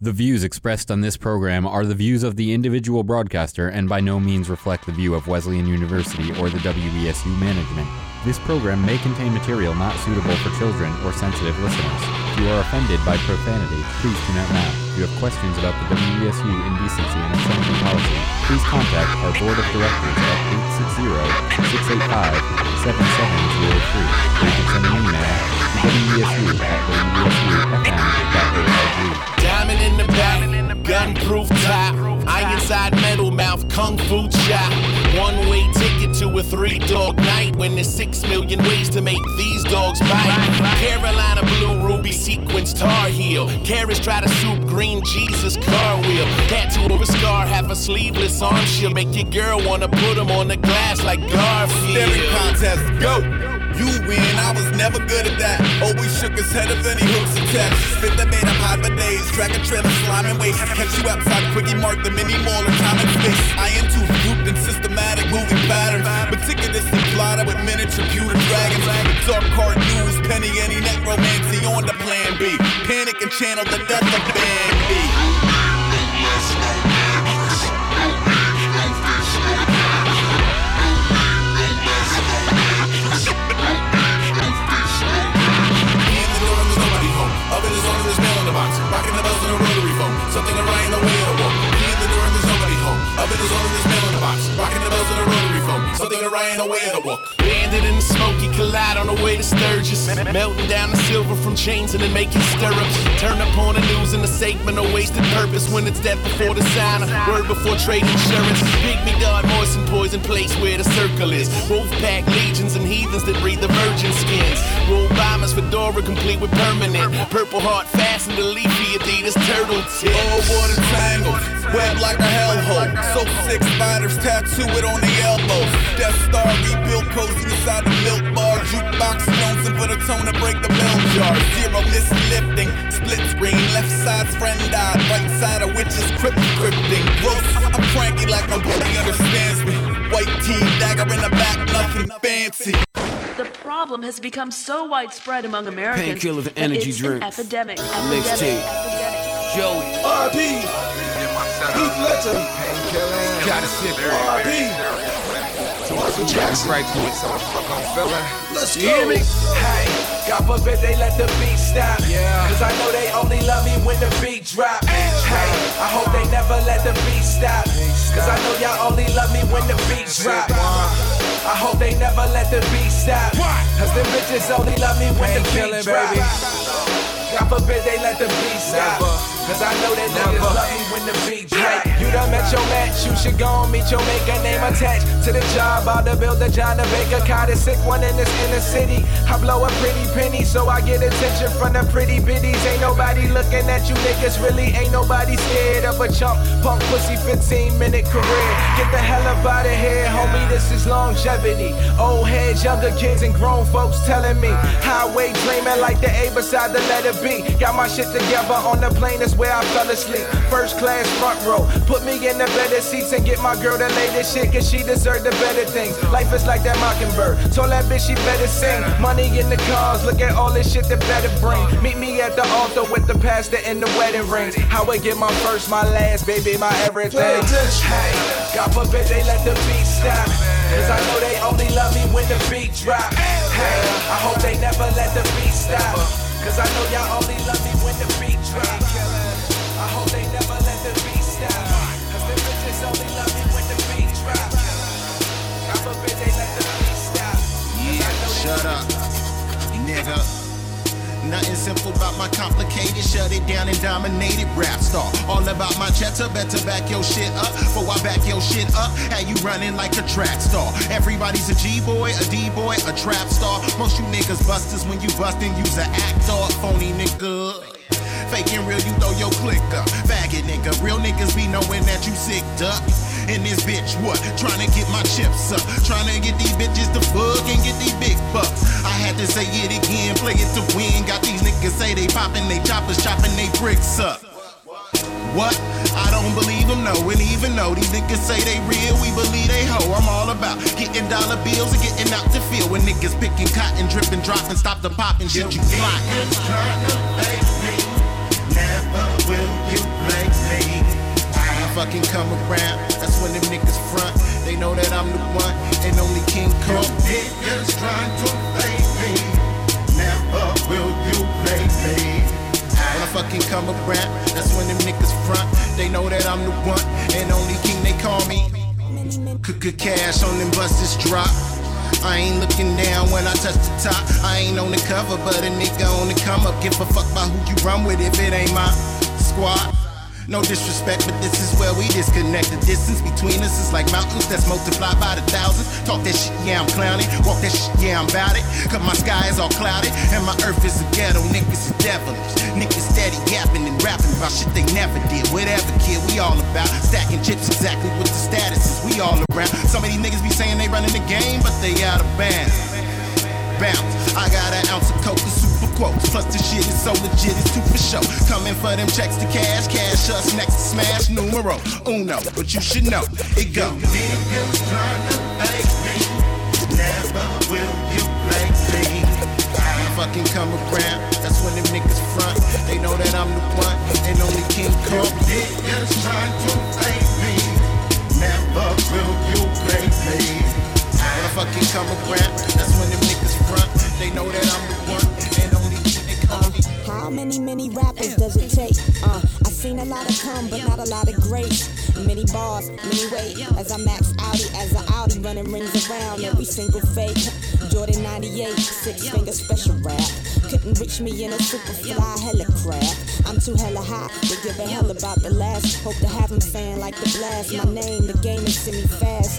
The views expressed on this program are the views of the individual broadcaster and by no means reflect the view of Wesleyan University or the WESU management. This program may contain material not suitable for children or sensitive listeners. If you are offended by profanity, please tune out now. If you have questions about the WESU indecency and obscenity policy, please contact our board of directors at 860-685-7703. Or you can send an email to wesu@wesufm.org. Diamond in the back, gun-proof top, iron-side metal mouth, kung fu chop. One-way ticket to a 3-dog night when there's 6 million ways to make these dogs bite. Carolina blue ruby sequins Tar Heel. Carrots try to soup green Jesus car wheel. Tattoo of a scar, have a sleeveless arm shield. Make your girl wanna put them on the glass like Garfield. Staring contest, go! You win, I was never good at that. Always shook his head if any hooks attached. Spit that made him hide for days. Track a trail of slime and waste. Catch you outside, quickie mark the mini mall in time and space. I am too grouped in systematic moving patterns. Meticulously plotted with miniature pewter dragons. Dark card news, penny any necromancy on the plan B. Panic and channel the death of Band B. Rocking the bells in a rotary phone. Something around the way of the walk. Key in the door and there's nobody home. Up in the zone and there's mail in the box. Rocking the bells in a rotary phone. Something around the way of the walk. Bandit in the smoky collide on the way to Sturgis. Melting down the silver from chains and then making stirrups. Turn up on the news in the segment of wasted purpose. When it's death before the sign, word before trade insurance. Pygmy dog, moisten poison place where the circle is. Wolfpack legions and heathens that breathe the virgin skins. Roll bombers, fedora complete with permanent. Purple heart fastened to leafy Adidas turtle tips. Oh, water tangles, web like a hellhole. So 6 spiders tattoo it on the elbows. Death Star rebuilt cozy inside the milk bar. Jukebox stones and put a tone to break the bell jar. Zero mislifting, split screen. Left side's friend died, right side of witches crypting. Gross, I'm cranky like nobody understands me. White tee, dagger in the back, nothing fancy. The problem has become so widespread among Americans. Painkiller, the energy it's drink. An epidemic. Mixtape. Joey. R.I.P. Heath Ledger. Gotta sit there. R.I.P. Michael Jackson. Right point, so I'm feeling. Let's You hear go. me? Hey, God forbid they let the beat stop. Yeah. Cause I know they only love me when the beat drop. Hey, I hope they never let the beat stop. Cause I know y'all only love me when the beat drop. I hope they never let the beat stop. Cause the bitches only love me when the beat drop. Baby. God forbid they let the beat stop. Cause I know that niggas love me when the beat drop. You done met your match, you should go and meet your maker. Name attached to the job, I'll build the John the Baker. Caught a sick one in this inner city. I blow a pretty penny, so I get attention from the pretty biddies. Ain't nobody looking at you niggas, really ain't nobody scared of a chump. Punk pussy 15-minute career. Get the hell up out of here, homie, this is longevity. Old heads, younger kids, and grown folks telling me. Highway dreaming like the A beside the letter B. Got my shit together on the plane, that's where I fell asleep. First class front row, put me in the better seats and get my girl to lay this shit, cause she deserved the better things. Life is like that mockingbird, told that bitch she better sing. Money in the cars, look at all this shit that better bring. Meet me at the altar with the pastor and the wedding rings. How I get my first, my last, baby, my everything. Hey, God forbid they let the beat stop. Cause I know they only love me when the beat drop. Hey, I hope they never let the beat stop. Cause I know y'all only love me when the beat drop. I hope they never let the beat stop. Cause the bitches only love me when the beat drop. God forbid they let the beat stop. Yeah, shut up, nigga. Nothing simple about my complicated. Shut it down and dominated rap star. All about my cheddar, better back your shit up. Before I back your shit up, how you running like a track star. Everybody's a G-boy, a D-boy, a trap star. Most you niggas busters when you bustin', you's a actor. Phony nigga. Faking real, you throw your click up. Faggot nigga, real niggas be knowing that you sicked up. And this bitch, what? Tryna get my chips up. Tryna get these bitches to fuck and get these big bucks. I had to say it again, play it to win. Got these niggas say they poppin', they choppers chopping they bricks up. What? I don't believe them, no. And even though these niggas say they real, we believe they hoe. I'm all about getting dollar bills and getting out the field. When niggas picking cotton, dripping, dropping, stop the popping shit you flying. Never will you fucking come around, that's when them niggas front. They know that I'm the one and only King Kong. Niggas trying to play me, never will you play me. When I fucking come around, that's when them niggas front. They know that I'm the one and only King, they call me. Cook cash on them buses drop. I ain't looking down when I touch the top. I ain't on the cover, but a nigga on the come up. Give a fuck about who you run with if it ain't my squad. No disrespect, but this is where we disconnect. The distance between us is like mountains that's multiplied by the thousands. Talk that shit, yeah, I'm clowning. Walk that shit, yeah, I'm bout it. Cause my sky is all cloudy, and my earth is a ghetto. Niggas is devilish. Niggas steady yapping and rapping about shit they never did. Whatever, kid, we all about stacking chips exactly what the status is. We all around. Some of these niggas be saying they running the game, but they out of bounds. I got an ounce of coke and super quotes. Plus the shit is so legit, it's two for show. Coming for them checks to cash us next to smash numero uno. But you should know, it go. Niggas trying to make me, never will you play me. I fucking come around, that's when them niggas front. They know that I'm the one and only King Kong. Niggas trying to play me, never will you play me. When I fucking come around, that's when them niggas front. They know that I'm the one and only they call me. How many rappers does it take? I seen a lot of come, but not a lot of great. Many bars, many weight. As I max Audi, as an Audi running rings around every single fake. Jordan 98, 6-finger special rap. Couldn't reach me in a super fly hella crap. I'm too hella hot to give a hell about the last. Hope to have them saying like the blast. My name, the game is semi fast.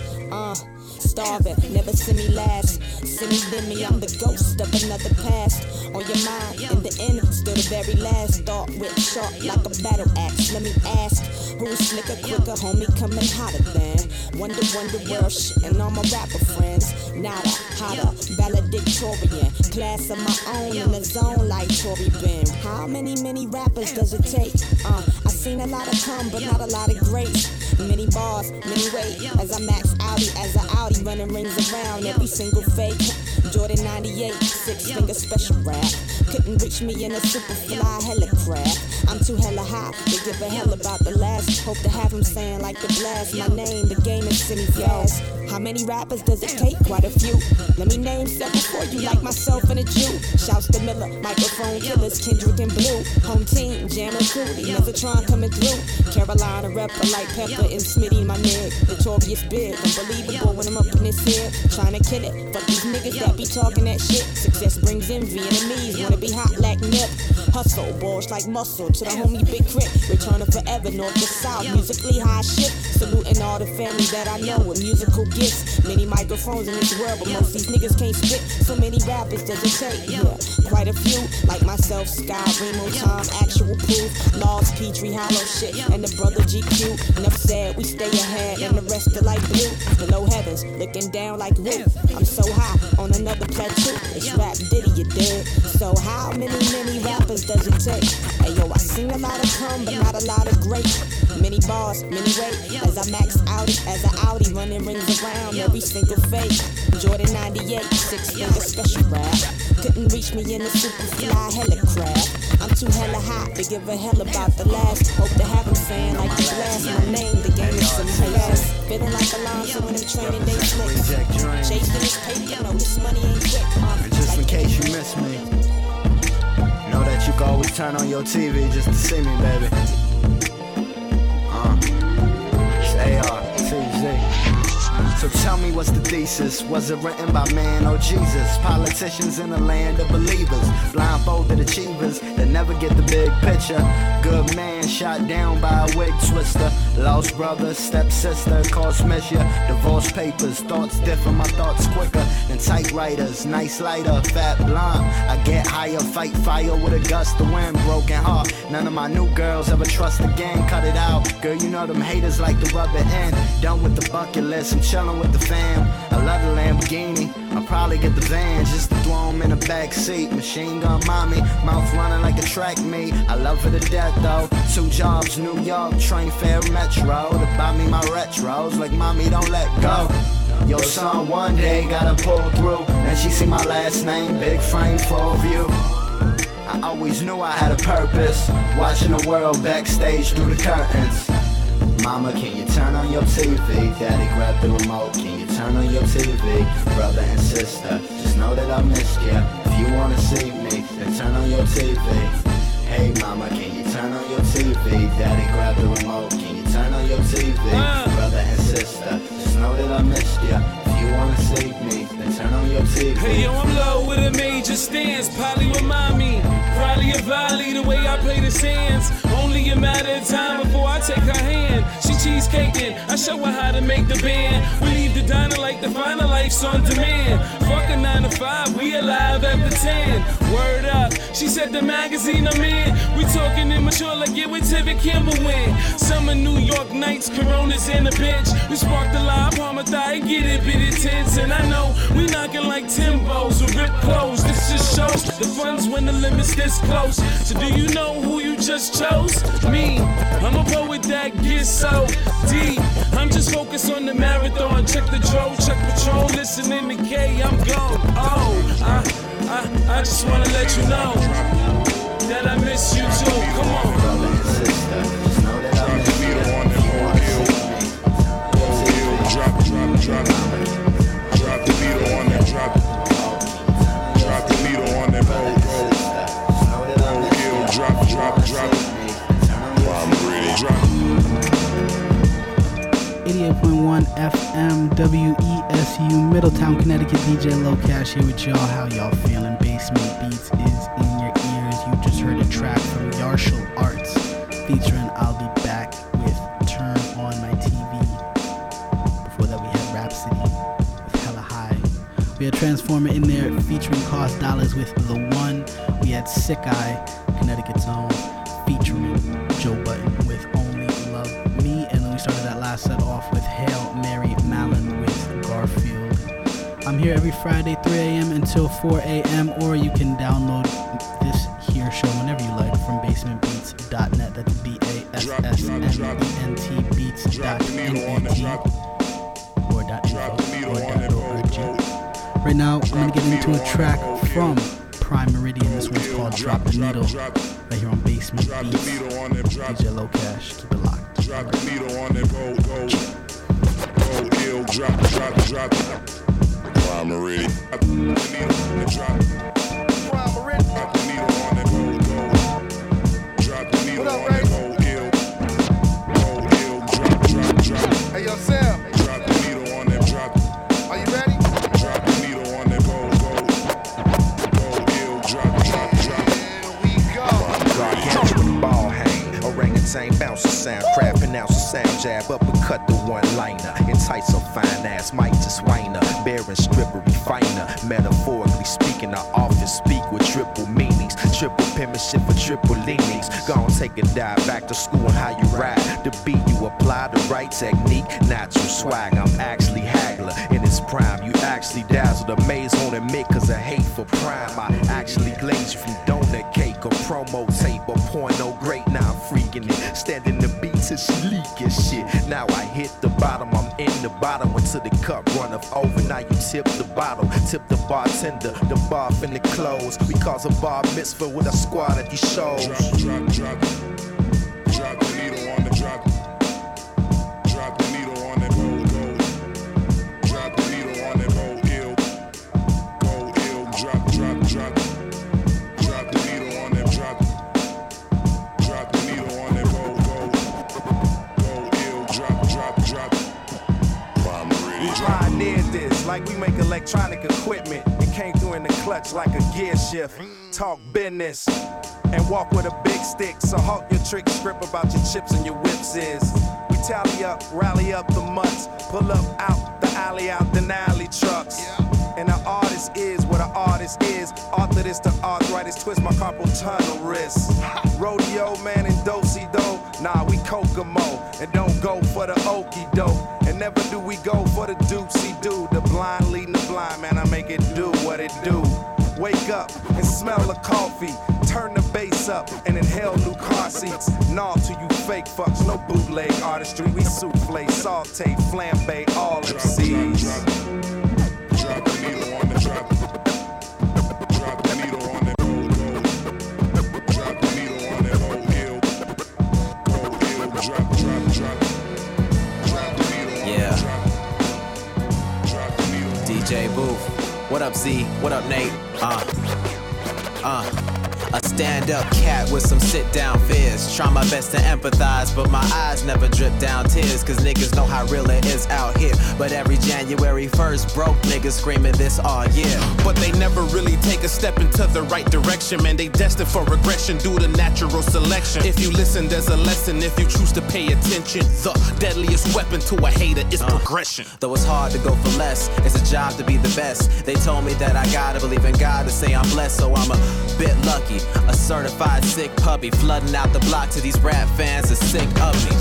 Starving, never see me last. See me, then me, I'm the ghost of another past. On your mind, in the end, still the very last. Thought with sharp like a battle axe. Let me ask, who's slicker, quicker, homie, coming hotter than? Wonder world shit and all my rapper friends. Nada, hotter, valedictorian. Class of my own in the zone like Tory Ben. How many rappers does it take? I seen a lot of come, but not a lot of greats. Many bars, many weight. As I max Audi, as an Audi running rings around every single fake. Jordan 98, 6-finger special rap. Couldn't reach me in a super fly hella crap. I'm too hella high to give a hell about the last. Hope to have them saying like the blast. My name, the game is semi fast. How many rappers does it take? Quite a few. Let me name several for you, like myself and a Jew. Shouts to Miller, microphone killers, Kendrick and Blue. Home team, Jam and Cootie, Mezzatron coming through. Carolina rapper like Pepper and Smitty, my nigga. Notorious big, unbelievable when I'm up in this here. Trying to kill it, fuck these niggas that be talking that shit. Success brings envy, enemies wanna be hot like nip. Hustle, balls like muscle, to the homie Big Crit. Returning forever, north to south, musically high shit. Saluting all the family that I know with musical gifts. Many microphones in this world, but most these niggas can't spit. So many rappers does it take, yeah. Quite a few, like myself, Sky, Remo, Tom, Actual Proof, Laws, Petrie, Hollow shit, and the brother GQ. Enough said, we stay ahead, and the rest are like blue. Below heavens, looking down like roof. I'm so high, on another plateau. It's Rap Diddy, you dig? So how many rappers does it take? Hey yo, I sing a lot of come, but not a lot of great. Many bars, many weight. As I max Audi, as an Audi running rings around every single fake. Jordan 98, 6-finger special rap. Couldn't reach me in a super fly hella crap. I'm too hella hot to give a hell about the last. Hope to have them saying like the blast. My name, the game is some fast. Feeling like Alonzo when I'm training day slicks. Chasing this paper, know this money ain't quick. And just in case you miss me, know that you can always turn on your TV just to see me, baby. It's ARTZ. So tell me what's the thesis? Was it written by man or Jesus? Politicians in the land of believers, blindfolded achievers that never get the big picture. Good man shot down by a wig twister. Lost brother, stepsister, caused measure. Divorce papers, thoughts different, my thoughts quicker than typewriters. Nice lighter, fat blonde. I get higher, fight fire with a gust of wind. Broken heart, none of my new girls ever trust again. Cut it out, girl, you know them haters like to rub it in. Done with the bucket list, I'm chillin' with the fam. I love the Lamborghini, I'll probably get the van just to throw him in the back seat. Machine gun mommy, mouth running like a track meet. I love her to death though. 2 jobs, New York, train fare, metro. To buy me my retros, like mommy don't let go. Yo son one day gotta pull through. And she see my last name, big frame, full view. I always knew I had a purpose, watching the world backstage through the curtains. Mama, can you turn on your TV? Daddy, grab the remote. Can you turn on your TV? Brother and sister, just know that I missed ya. If you wanna see me, then turn on your TV. Hey mama, can you turn on your TV? Daddy, grab the remote. Can you turn on your TV? Brother and sister, just know that I missed ya. If you wanna see me, then turn on your TV. Hey yo, I'm low with a major stance. Probably remind me, probably a volley the way I play the sands. Only a matter of time before I take her hand. She cheesecaking, I show her how to make the band. We leave the diner like the final life's on demand. Fuck a 9 to 5, we alive after 10. Word up, she said the magazine I'm in. We talking immature like it with Tivic Campbell win. Summer New York nights, Coronas in the bench. We spark the live Parmathai and get it bitty tense. And I know we knocking like Timbos with ripped clothes. This just shows the fun's when the limit's this close. So do you know who you just chose? Me, I'm a poet that gets so deep. I'm just focused on the marathon. Check the drone, check patrol, listening to K, I'm gone. Oh, I just wanna let you know that I miss you too. Come on. Brother and sister, just know that I miss you. If you wanna see me, drop the needle on that, drop the needle on that, drop. I'm ready, drop. 88.1 FM WESU Middletown, Connecticut. DJ Locash here with y'all. How y'all feeling? Basement Beats is in your ears. You just heard a track from Yarshall Arts featuring I'll Be Back with Turn On My TV. Before that we had Rhapsody with Hella High. We had Transformer in there featuring Cost Dollars with The One. We had Sick Eye, Connecticut's own, featuring Joe Button with Only Love Me. And then we started that last set off with Hail Mary Mallon with Garfield. I'm here every Friday, 3 a.m. until 4 a.m. Or you can download this here show whenever you like from basementbeats.net. That's BASSMENT beats.net or .info or .org. Right now, I'm going to get into a track from Prime Meridian. This one's called Drop the Needle, right here on Basement Beats. DJ Locash, keep it locked. Drop the needle on that, go ill, drop. Prime Meridian. Drop the needle on that, drop the needle on that, go. Drop the needle on that, go ill, drop. Hey yo, Sam. Drop the needle on that, drop. Are you ready? Drop the needle on that, go ill, drop. Here we go. Gargantuan ball hang, orangutan bouncer sound, crab pronouncer sound, jab uppercut the one-liner, entice a fine ass, might just whiner, barren stripper refiner, metaphorically speaking, I often speak with triple meanings, triple penmanship for triple leanings, gon' take a dive back to school on how you ride, the beat you apply the right technique, natural swag, I'm actually haggler, in its prime, you actually dazzle the maze on admit cause I hate for prime, I actually glaze you from donut cake or promo tape or porno great, now I'm freaking it, standing the beat till she leak as shit, now I hit the bottom, I'm in the bottom until the cup runneth over, now you tip the bottle, tip the bartender, the bar finna close, we cause a bar mitzvah with a squad at these shows. Drop the needle on the drop. Drop the needle on that, go. Drop the needle on that, go ill, drop. Drop the needle on that, drop. Drop the needle on that, go ill, drop. Prime Meridian. We ride near this like we make electronic equipment and came through in the clutch like a gear shift. Talk business and walk with a big stick. So halt your trick, script about your chips and your whips is. We tally up, rally up the mutts, pull up out the alley, out the alley trucks. And the artist is what an artist is. Author this to arthritis, twist my carpal tunnel wrist. Rodeo man and do-si-do. Nah, we Kokomo and don't go for the okie doke. And never do we go for the doopsie-doo. The blind leading the blind, man, I make it do what it do. Wake up and smell the coffee. Turn the bass up and inhale new car seats. Nah to you fake fucks, no bootleg artistry. We souffle, saute, flambe, all MCs. Drop the needle on the drop. Drop the needle on that, go. Drop the needle on that, go ill, drop. DJ Booth. What up, Z? What up, Nate? A stand-up cat with some sit-down fears. Try my best to empathize, but my eyes never drip down tears, cause niggas know how real it is out here. But every January 1st, broke niggas screaming this all year. But they never really take a step into the right direction, man. They destined for regression due to natural selection. If you listen, there's a lesson if you choose to pay attention. The deadliest weapon to a hater is progression. Though it's hard to go for less, it's a job to be the best. They told me that I gotta believe in God to say I'm blessed, so I'm a bit lucky. A certified sick puppy flooding out the block to these rap fans are sick of me.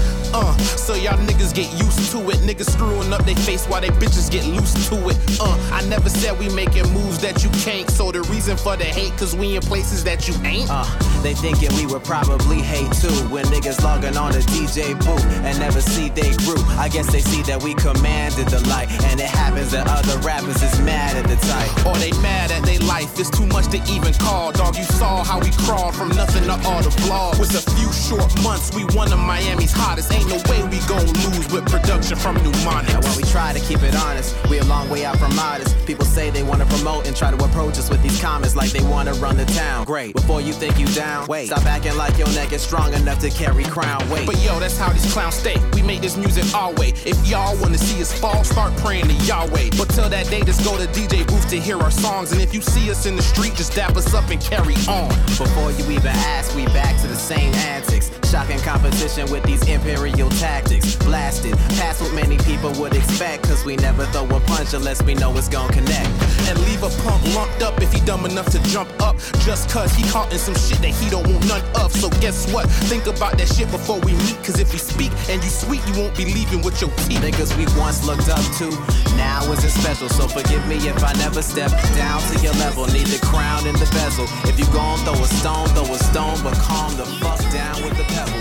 So y'all niggas get used to it. Niggas screwing up they face while they bitches get loose to it. I never said we making moves that you can't. So the reason for the hate, cause we in places that you ain't. They thinking we would probably hate too when niggas logging on to DJ Booth and never see they grew. I guess they see that we commanded the light, and it happens that other rappers is mad at the type. Or they mad at their life, it's too much to even call. Dog, you saw how we crawled from nothing to all the vlogs. With a few short months, we one of Miami's hottest. Ain't no way we gon' lose with production from Pneumonics. Now when we try to keep it honest, we a long way out from modest. People say they wanna promote and try to approach us with these comments like they wanna run the town. Great, before you think you down, wait, stop acting like your neck is strong enough to carry crown weight. But yo, that's how these clowns stay. We make this music our way. If y'all wanna see us fall, start praying to Yahweh. But till that day, just go to DJ Booth to hear our songs. And if you see us in the street, just dap us up and carry on. Before you even ask, we back to the same antics. Shocking competition with these imperial tactics. Blasted, past what many people would expect, cause we never throw a punch unless we know it's gon' connect. And leave a punk lumped up if he dumb enough to jump up, just cause he caught in some shit that he don't want none of. So guess what? Think about that shit before we meet, cause if we speak and you sweet, you won't be leaving with your teeth. Niggas we once looked up to, now isn't special. So forgive me if I never step down to your level. Need the crown and the bezel. If you gon' throw a stone, but calm the fuck down with the pebbles.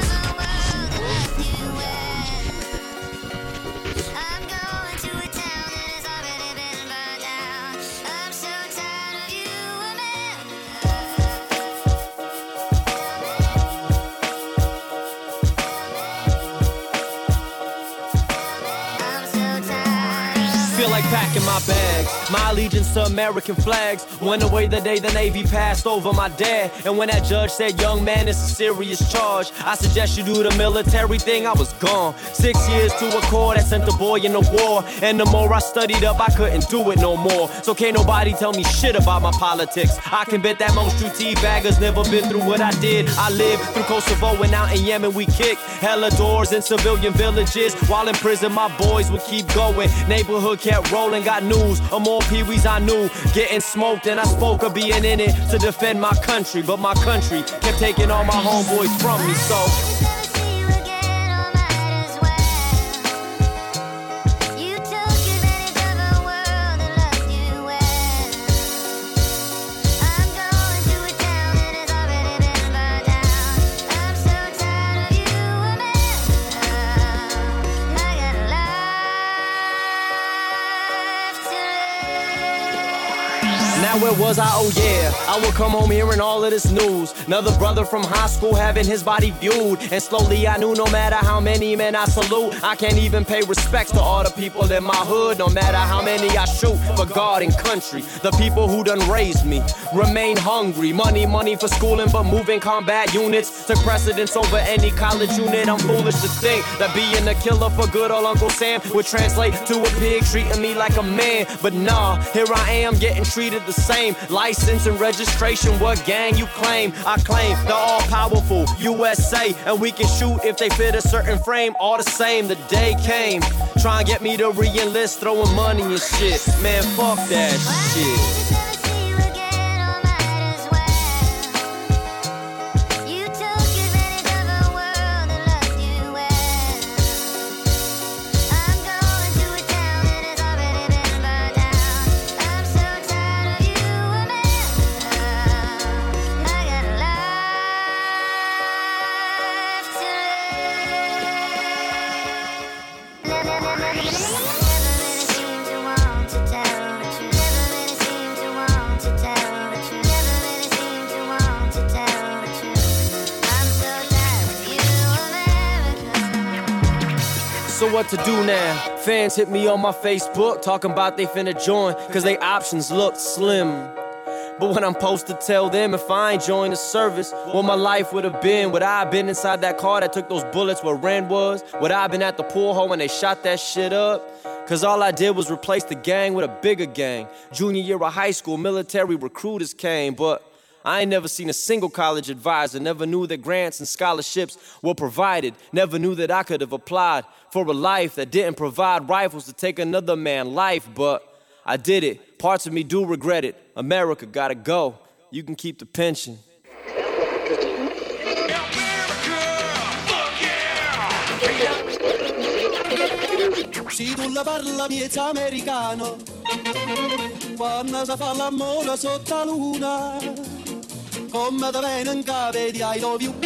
Feel like packing my bags. My allegiance to American flags went away the day the Navy passed over my dad. And when that judge said, young man, it's a serious charge, I suggest you do the military thing, I was gone. 6 years to a corps that sent the boy in the war. And the more I studied up, I couldn't do it no more. So can't nobody tell me shit about my politics. I can bet that most true teabaggers never been through what I did. I lived through Kosovo and out in Yemen we kicked hella doors in civilian villages. While in prison my boys would keep going. Neighborhood kept rolling, got news of more peewees I knew getting smoked, and I spoke of being in it to defend my country. But my country kept taking all my homeboys from me, so now where was I? Oh yeah, I would come home hearing all of this news. Another brother from high school having his body viewed. And slowly I knew no matter how many men I salute, I can't even pay respects to all the people in my hood. No matter how many I shoot for God and country. The people who done raised me remain hungry. Money for schooling, but moving combat units took precedence over any college unit. I'm foolish to think that being a killer for good old Uncle Sam would translate to a pig treating me like a man. But nah, here I am getting treated the same. License and registration, what gang you claim? I claim the all-powerful USA, and we can shoot if they fit a certain frame. All the same, the day came, try and get me to re-enlist, throwing money and shit. Man, fuck that shit. So what to do now? Fans hit me on my Facebook, talking about they finna join, cause they options look slim. But when I'm supposed to tell them if I ain't joined the service, what my life would have been, would I have been inside that car that took those bullets where Ren was? Would I have been at the pool hole when they shot that shit up? Cause all I did was replace the gang with a bigger gang. Junior year of high school, military recruiters came, but I ain't never seen a single college advisor, never knew that grants and scholarships were provided, never knew that I could have applied for a life that didn't provide rifles to take another man's life, but I did it. Parts of me do regret it. America gotta go. You can keep the pension. Si tu la parla miezza americano, quando si fa l'amore sotto la luna, come da bene vedi I love you.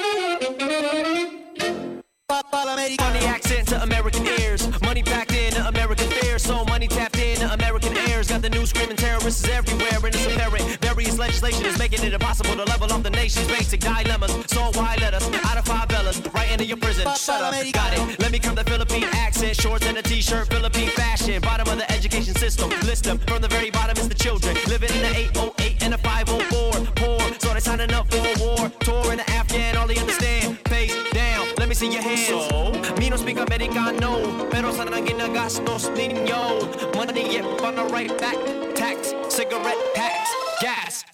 Funny accent to American ears, money packed in to American fears, so money tapped in to American heirs. Got the news screaming terrorists everywhere, and it's apparent various legislation is making it impossible to level off the nation's basic dilemmas. So why let us out of favelas, right into your prison? Shut up, got it. Let me come the Philippine accent, shorts and a t-shirt, Philippine fashion. Bottom of the education system, list them from the very bottom is the children living in the 808 and the 504. Poor, so they signing up for a war. Touring the Afghan, all they understand. Face down, let me see your hands. So, me no speak Americano, pero sanang ginagastos ninyo. Money yet on the right back, tax, cigarette packs, gas.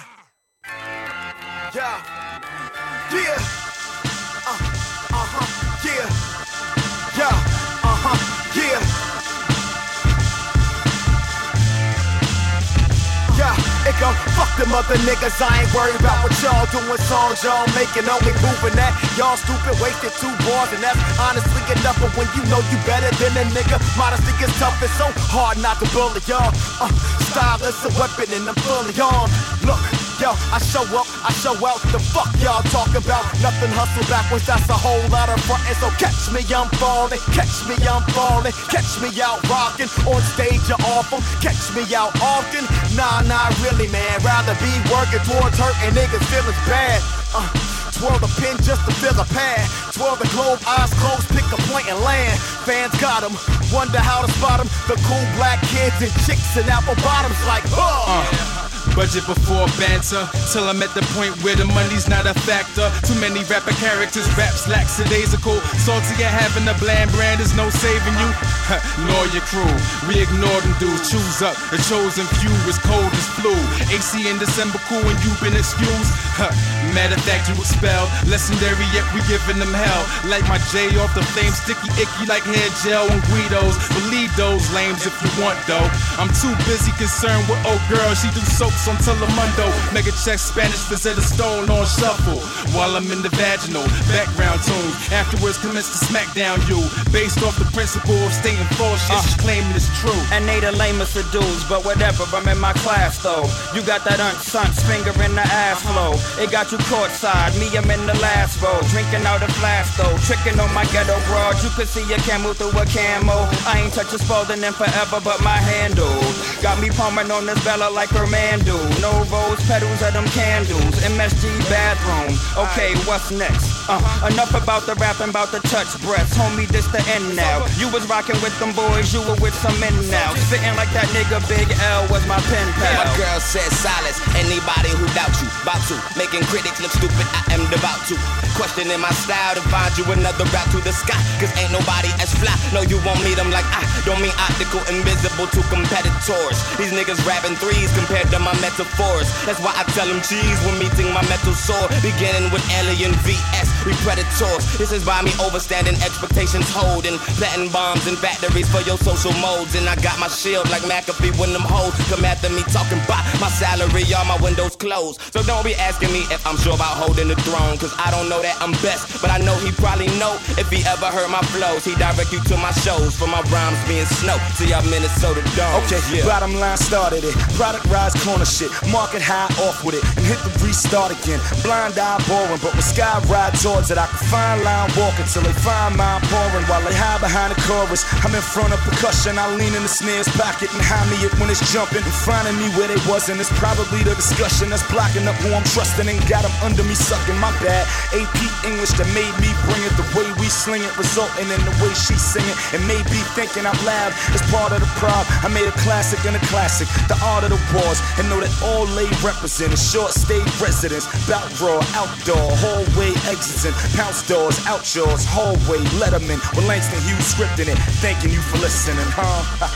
Yeah, yeah, yeah, yeah, yeah. Yeah, it go, fuck them other niggas, I ain't worried about what y'all doing, songs y'all making, only proving that y'all stupid, wasted 2 bars, and that's honestly enough. But when you know you better than a nigga, modesty is tough, it's so hard not to bully y'all. Style is a weapon and I'm fully armed. Look, yo, I show up, I show out, the fuck y'all talk about? Nothing hustle backwards, that's a whole lot of frontin'. So catch me, I'm falling, catch me, I'm falling, catch me out rockin', on stage or off 'em, catch me out often. Nah, not really, man, rather be working towards hurting niggas' feelings bad. Twirl the pin just to fill a pad. Twirl the globe, eyes closed, pick a point and land. Fans got 'em, wonder how to spot 'em. The cool black kids and chicks and apple bottoms like, Budget before banter, till I'm at the point where the money's not a factor. Too many rapper characters, raps lackadaisical. Salty at having a bland brand, there's no saving you. Nor your crew, we ignore them dudes. Choose up, the chosen few is cold as flu. AC in December cool and you've been excused. Matter of fact, you expelled. Legendary yet we giving them hell. Like my J off the flame, sticky icky like hair gel and Guidos. Believe those lames if you want though. I'm too busy concerned with old girl, she do soaps on Telemundo. Mega check Spanish Rosetta Stone on shuffle while I'm in the vaginal background tune. Afterwards commence to smack down you based off the principle of stating false shit, just claiming it's true. And they the lamest of dudes, but whatever, I'm in my class though. You got that unsuns finger in the ass flow. It got you courtside, me I'm in the last row. Drinking out a flask though, tricking on my ghetto broad. You could see a camel through a camo. I ain't touched a Spalding in forever, but my handle got me palming on this Bella like her man do. No rose petals of them candles. MSG bathroom. Okay, what's next? Enough about the rapping, about the touch breaths. Homie, this the end now. You was rocking with them boys, you were with some men now. Spitting like that nigga Big L was my pen pal. My girl said silence. Anybody who doubts you, bout to. Making critics look stupid, I am devout to. Questioning my style to find you another route to the sky. Cause ain't nobody as fly. No, you won't meet them like I don't mean optical, invisible to competitors. These niggas rapping threes compared to my metaphors. That's why I tell them cheese when meeting my metal sword. Beginning with Alien VS, we predators. This is by me overstanding expectations, holding planting bombs and batteries for your social modes. And I got my shield like McAfee when them hoes come after me talking about my salary, all my windows closed. So don't be asking me if I'm sure about holding the throne, cause I don't know that I'm best, but I know he probably know if he ever heard my flows. He direct you to my shows for my rhymes being snow. See, I'm Minnesota Dome. Okay, bottom timeline started it. Product rise corner shit, market high off with it, and hit the restart again. Blind eye boring, but when sky ride towards it, I can find line walking till they find mine pouring. While they hide behind the chorus, I'm in front of percussion. I lean in the snare's pocket and hide me it when it's jumping. And finding me where they wasn't, it's probably the discussion that's blocking up who I'm trusting and got them under me sucking. My bad, AP English that made me bring it. The way we sling it, resulting in the way she sing it. And maybe thinking out loud is part of the problem. I made a classic and a classic, the art of the wars, and know that all they represent is short stay residents. Bout raw, outdoor, hallway exiting, pounce doors, out yours, hallway, Letterman, with Langston Hughes scripting it. Thanking you for listening, huh?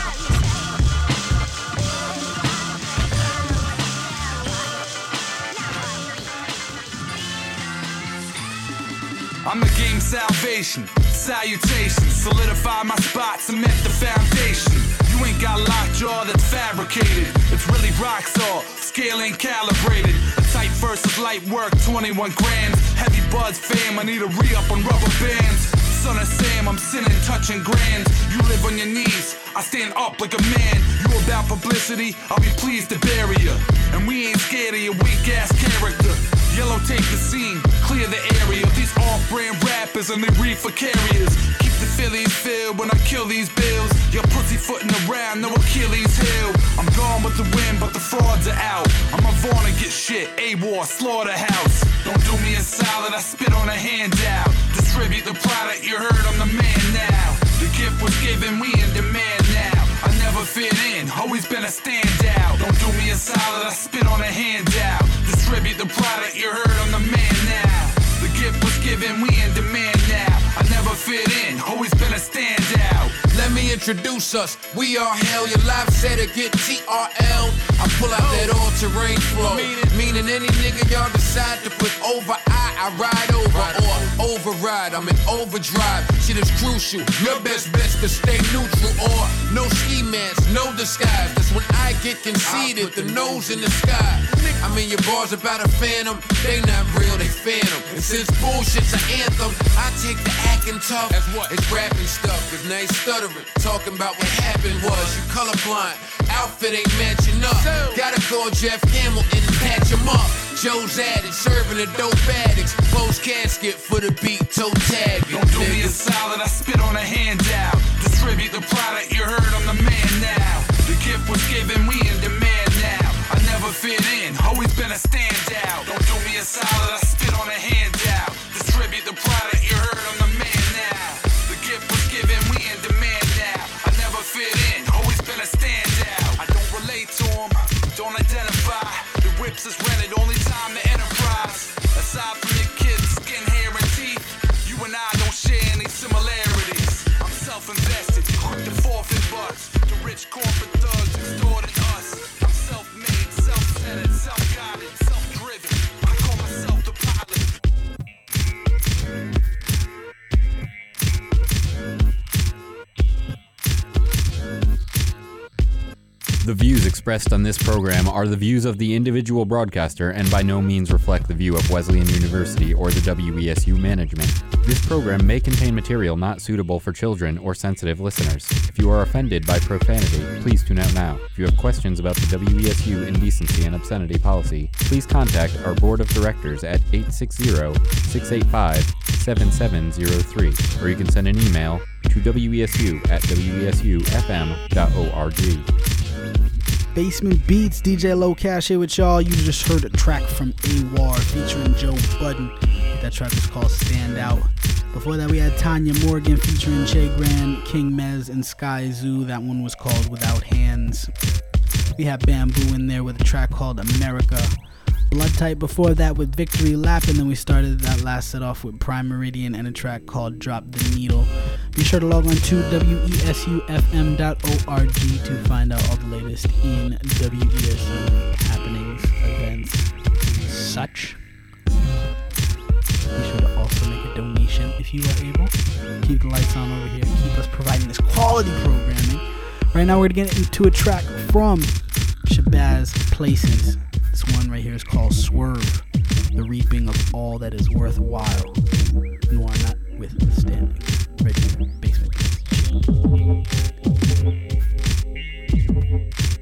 I'm a game salvation, salutations, solidify my spot, cement the foundation. You ain't got lockjaw that's fabricated, it's really rock salt, scale ain't calibrated. A tight versus light work, 21 grams, heavy buzz fam, I need a re-up on rubber bands. Son of Sam, I'm sinning, touching grands. You live on your knees, I stand up like a man. You about publicity, I'll be pleased to bury ya. And we ain't scared of your weak ass character. Yellow tape the scene, clear the area. These off-brand rappers and they reefer carriers. Keep the Phillies filled when I kill these bills. Your pussy footing around, no Achilles heel. I'm gone with the wind, but the frauds are out. I'm a Vaughn and get shit, A-War, slaughterhouse. Don't do me a solid, I spit on a handout. Distribute the product, you heard I'm the man now. The gift was given, we in demand now. I never fit in, always been a standout. Don't do me a solid, I spit on a handout. Distribute the product, you heard I'm the man now. The gift was given, we in demand now. I never fit in, always been a standout. Let me introduce us, we are hell. Your life said to get TRL. I pull out that all-terrain flow. Meaning any nigga y'all decide to put over, I ride over or override. I'm in overdrive, shit is crucial. Your best bets to stay neutral or no ski mask, no disguise. That's when I get conceited, the nose in the sky. I mean your bars about a phantom, they not real, they phantom. And since bullshit's an anthem, I take the acting tough. That's what? It's rapping stuff, cause now you stuttering. Talking about what happened was you colorblind. Outfit ain't matching up. Gotta call Jeff Campbell and patch him up. Joe's at it, serving the dope addicts. Closed casket for the beat, toe tag. Don't do me a solid, I spit on a handout. Distribute the product, you heard I'm the man now. The gift was given, we in demand now. I never fit in, always been a standout. Don't do me a solid, I spit on a handout. Distribute the product, you heard I'm the man now. The gift was given, we in demand now. I never fit in, always been a standout. I don't relate to them, don't identify. The whips is rented, only time the enterprise. Aside from your kids, skin, hair, and teeth, you and I don't share any similarities. I'm self-invested, quick to forfeit butts. The rich corporate thugs extorted us. I'm self-made, self-centered, self-guided, self-driven. I call myself the pilot. The views expressed on this program are the views of the individual broadcaster and by no means reflect the view of Wesleyan University or the WESU management. This program may contain material not suitable for children or sensitive listeners. If you are offended by profanity, please tune out now. If you have questions about the WESU indecency and obscenity policy, please contact our board of directors at 860-685-7703, or you can send an email to wesu@wesufm.org. Basement Beats, DJ Low Cash here with y'all. You just heard a track from A-War featuring Joe Budden. That track is called Stand Out. Before that we had Tanya Morgan featuring Che Grand, King Mez, and Sky Zoo. That one was called Without Hands. We had Bamboo in there with a track called America. Blood Type before that with Victory Lap, and then we started that last set off with Prime Meridian and a track called Drop the Needle. Be sure to log on to wesufm.org to find out all the latest in WESU happenings, events, and such. Be sure to also make a donation if you are able. Keep the lights on over here. Keep us providing this quality programming. Right now we're going to get into a track from Shabazz Places. This one right here is called Swerve, the reaping of all that is worthwhile. Noir notwithstanding. Right here, Basement Beats.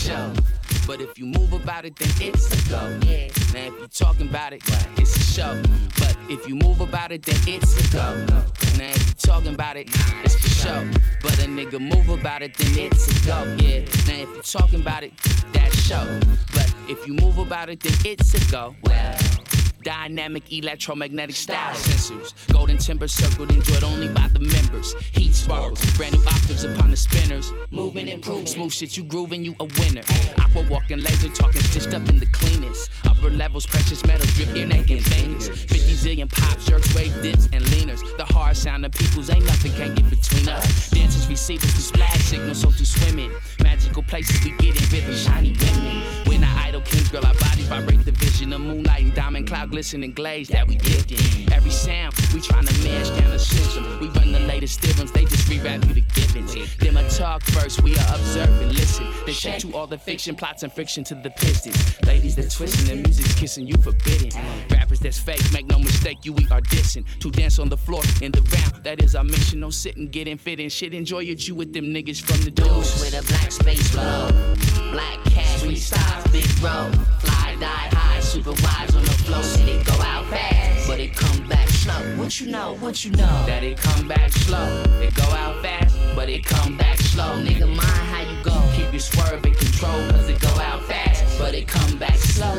show. But if you move about it, then it's a go. Yeah. Now if you talking about it, it's a show. But if you move about it, then it's a go. Now if you talking about it, it's for show. But a nigga move about it, then it's a go. Yeah. Now if you talking about it, that's show. But if you move about it, then it's a go. Well. Dynamic electromagnetic style sensors. Golden timber circled, enjoyed only by the members. Heat sparkles, brand new octaves upon the spinners. Moving and improving, smooth shit, you grooving, you a winner. Aqua walking, laser talking, stitched up in the cleanest. Upper levels, precious metal, drip your neck and fingers. 50 zillion pops, jerks, wave dips, and leaners. The hard sound of people's ain't nothing can get between us. Dancers, receivers, we splash signals, so to swimming. Magical places we get in, rhythm, shiny women. When I idle kings, girl, our bodies vibrate the vision of moonlight and diamond cloud glistening glaze that we dipped in. Every sound, we tryna mash down the system. We run the latest theorems, they just rewrap you the givens. Them a talk first, we are observe and listen. Then shake to all the fiction, plots and friction to the pistons. Ladies that twisting, the music's kissing, you forbidden. Rappers that's fake, make no mistake, you we are dissing. To dance on the floor in the round, that is our mission. No sitting, getting fit and shit. Enjoy your chew with them niggas from the deuce. With a black space flow, black cash, we stars, big road. Fly, die high, super wise on the flow. It go out fast, but it come back slow. What you know, what you know? That it come back slow. It go out fast, but it come back slow. Nigga, mind how you go. Keep your swerve in control, cause it go out fast, but it come back slow.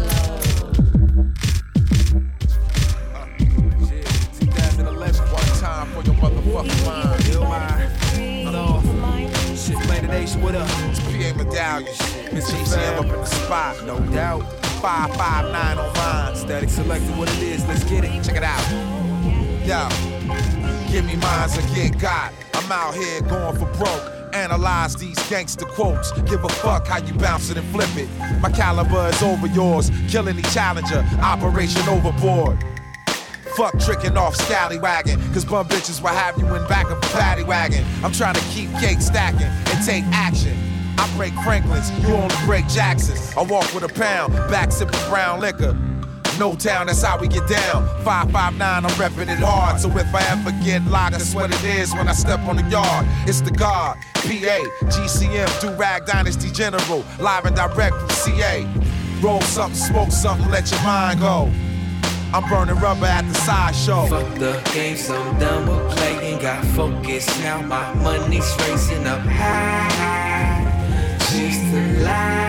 2011, one time for your motherfucking mind. Ill mind. No. Shit, play the nation with us. It's PA Medallion shit. It's GCM up in the spot, no doubt. 559 on mine. Static selected what it is, let's get it. Check it out. Yo, give me mines or get got. I'm out here going for broke. Analyze these gangster quotes. Give a fuck how you bounce it and flip it. My caliber is over yours. Killing each challenger. Operation Overboard. Fuck tricking off scallywagging, cause bum bitches will have you in back of a paddy wagon. I'm trying to keep cake stacking and take action. I break Franklin's, you only break Jackson's. I walk with a pound, back sipping brown liquor. No town, that's how we get down. 559, I'm repping it hard. So if I ever get locked, that's what it is when I step on the yard. It's the God, PA, GCM, Do-Rag Dynasty General, live and direct from CA. Roll something, smoke something, let your mind go. I'm burning rubber at the sideshow. Fuck the games, I'm done with playing. Got focus now, my money's racing up high. Just to lie.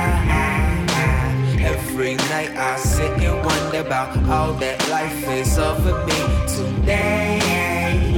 Every night I sit and wonder about all that life is offered me today.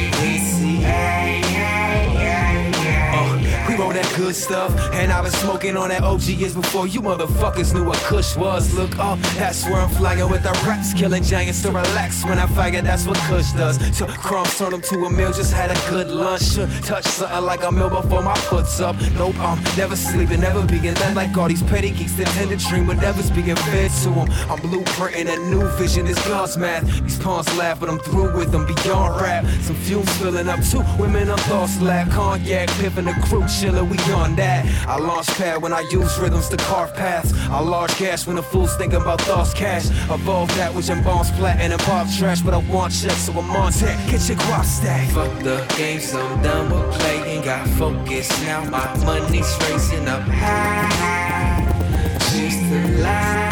We roll that good stuff, and I've been smoking on that OG years before you motherfuckers knew what Kush was. Look up, that's where I'm flying with the raps, killing giants to relax when I figure that's what Kush does. So crumbs turn them to a meal, just had a good lunch. Touch something like a meal before my foot's up. Nope, I'm never sleeping, never being that like all these petty geeks that tend to dream whatever's being fed to them. I'm blueprinting a new vision, it's God's math. These pawns laugh, but I'm through with them beyond rap. Some fumes filling up, 2 women on thoughts lab. Cognac, Piff and the crew chillin', we on that. I launch pad when I use rhythms to carve paths. I large gas when the fools thinking about thoughts cash. Evolve that which embalms platinum and pop trash, but I want checks, so I'm on tech. Get your guap stack. Fuck the games, I'm done with playing. Got focus now, my money's racing up high. Just to lie.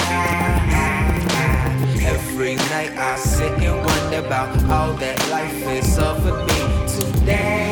Every night I sit and wonder about all that life is offered me today.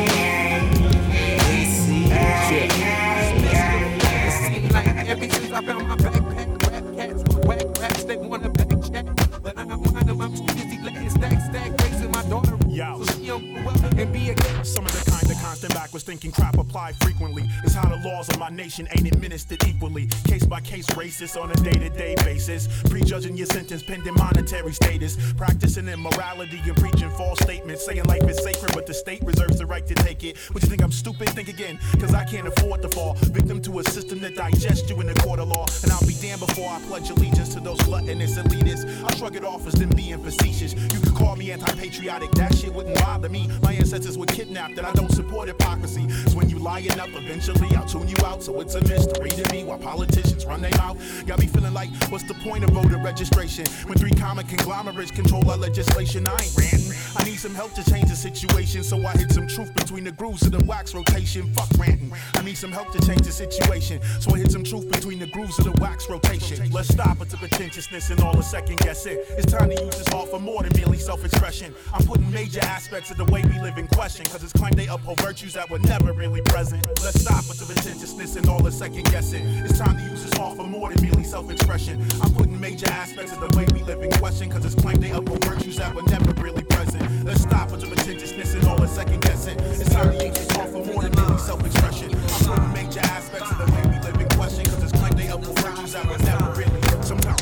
Ever since I found my backpack, rap cats, whack raps, they wanna back check. But I got one of them, I'm too busy letting stack, raising my daughter. Yo. So she don't grow up and be a kid. Some of the kind of constant backwards thinking crap apply frequently. It's how the laws of my nation ain't administered equally. Case by case racist on a day-to-day basis. Prejudging your sentence pending monetary status. Practicing immorality and preaching false statements. Saying life is sacred, but the state reserves the right to take it. Would you think I'm stupid? Think again, cause I can't afford to fall victim to a system that digests you in the court of law. And I'll be damned before I pledge allegiance to those gluttonous elitists. I shrug it off as them being facetious. You could call me me anti-patriotic, that shit wouldn't bother me. My ancestors were kidnapped, and I don't support hypocrisy. So when you lying up, eventually I'll tune you out. So it's a mystery to me why politicians run their mouth. Got me feeling like, what's the point of voter registration when 3 common conglomerates control our legislation? I ain't ranting. I need some help to change the situation, so I hit some truth between the grooves of the wax rotation. Fuck ranting. I need some help to change the situation, so I hit some truth between the grooves of the wax rotation. Let's stop with the pretentiousness and all the second guessing. It's time to use this hall for more than merely self-expression. I'm putting major aspects of the way we live in question, cause it's claimed they uphold virtues that were never really present. Let's stop with the pretentiousness and all the second guessing. It's time to use this hall for more than merely self-expression. I'm putting major aspects of the way we live in question, cause it's claimed they uphold virtues that were never really present. Let's stop with the pretentiousness and all the second guessing. It's time to use this hall for more than merely self-expression. I'm putting major aspects of the way we live in question, cause it's claimed they uphold virtues that were never really sometimes.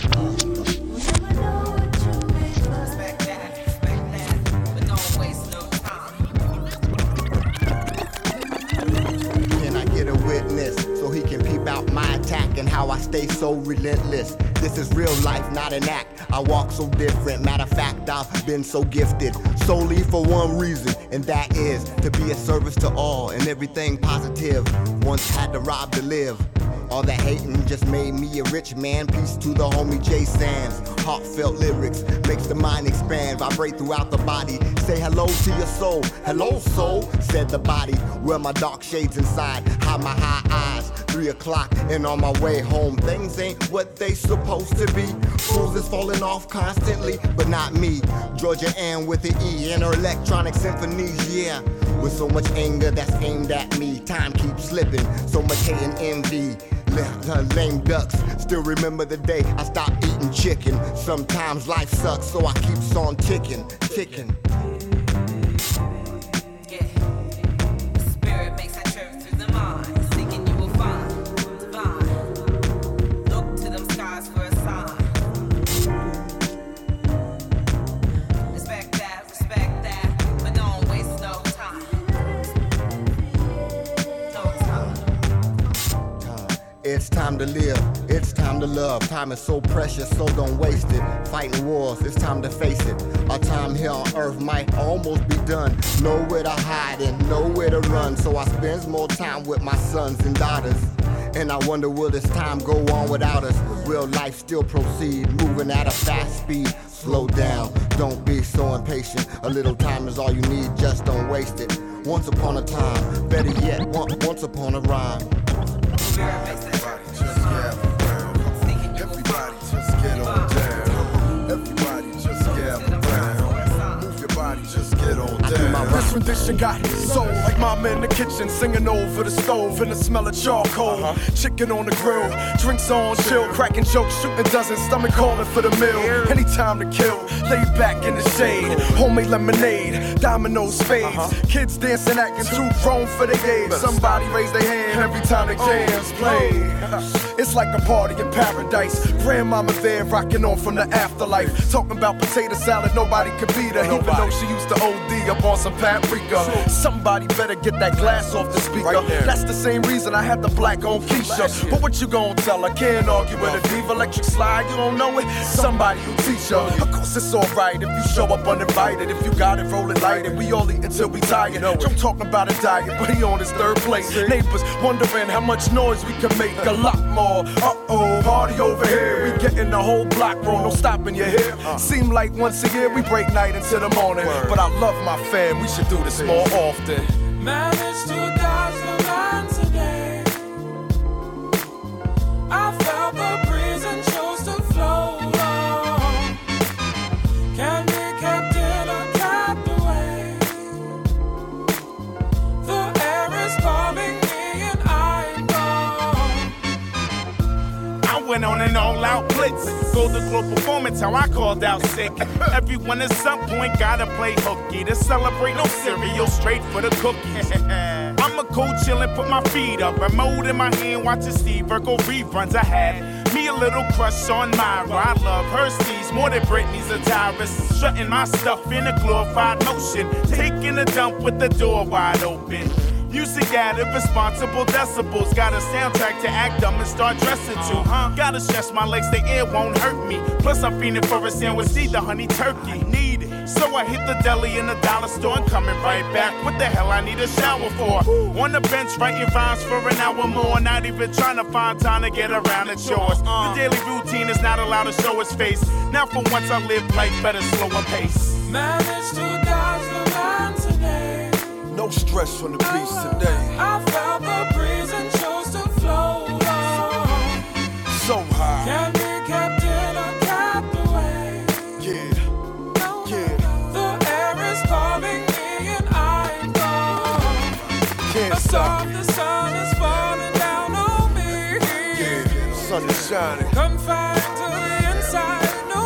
So he can peep out my attack and how I stay so relentless. This is real life, not an act. I walk so different. Matter of fact, I've been so gifted solely for one reason, and that is to be a service to all and everything positive. Once had to rob to live. All that hating just made me a rich man. Peace to the homie Jay Sands. Heartfelt lyrics makes the mind expand, vibrate throughout the body. Say hello to your soul. Hello, soul, said the body. Wear my dark shades inside, hide my high eyes. 3 o'clock and on my way home. Things ain't what they supposed to be. Fools is falling off constantly, but not me. Georgia Ann with the E in her electronic symphonies, yeah. With so much anger that's aimed at me. Time keeps slipping, so much hate and envy. Lame ducks, still remember the day I stopped eating chicken. Sometimes life sucks, so I keeps on ticking. It's time to live, it's time to love. Time is so precious, so don't waste it. Fighting wars, it's time to face it. Our time here on earth might almost be done. Nowhere to hide and nowhere to run. So I spend more time with my sons and daughters. And I wonder, will this time go on without us? Will life still proceed, moving at a fast speed? Slow down, don't be so impatient. A little time is all you need, just don't waste it. Once upon a time, better yet, once upon a rhyme. Everybody just get on down. Everybody just get down. Move your body, just get on down. This rendition got soul like mama in the kitchen, singing over the stove and the smell of charcoal. Chicken on the grill, drinks on chill, cracking jokes, shooting dozens, stomach calling for the meal. Any time to kill, lay back in the shade, homemade lemonade, dominoes, spades, kids dancing, acting too grown for their age. Somebody raise their hand every time the jams play. It's like a party in paradise. Grandmama there rocking on from the afterlife, talking about potato salad, nobody could beat her, even though she used to OD up on some paprika. Somebody better get that glass off the speaker. That's the same reason I had the black on Keisha. But what you gonna tell her? Can't argue with a diva. Electric slide, you don't know it? Somebody who teach her. Of course it's alright if you show up uninvited. If you got it, roll it light, and we all eat until we tired. Joe talking about a diet, but he on his third place. Neighbors wondering how much noise we can make. A lot more. Uh-oh, party over here. We getting the whole block roll, no stopping your hair. Seem like once a year we break night into the morning. But I love my fam, we should do this more often. Managed to dodge the line today. I felt the breeze and chose to float on. Can't be kept in or kept away. The air is calling me and I'm gone. I went on an all-out blitz. Golden Globe performance, how I called out sick. Everyone at some point gotta play hooky. To celebrate no cereal, straight for the cookies. I'm a cool chillin', put my feet up. Remote in my hand, watching Steve Urkel reruns. I had me a little crush on Myra. I love her steez more than Britney's a tyrus. Shutting my stuff in a glorified motion. Taking a dump with the door wide open. Music added responsible decibels. Got a soundtrack to act dumb and start dressing to. Gotta stretch my legs, the air won't hurt me. Plus I'm feeling for a sandwich, need the honey turkey. Need it. So I hit the deli in the dollar store and coming right back. What the hell I need a shower for? On the bench writing rhymes for an hour more. Not even trying to find time to get around the chores. The daily routine is not allowed to show its face. Now for once I live life better slower pace. Managed to dodge the line today. No stress from the beats today. I felt the breeze and chose to float on. So high. Can't be kept in a castaway. Yeah. The air is calling me and I'm gone. Can't stop. The sun is falling down on me. Yeah, the sun is shining. Confined to the inside.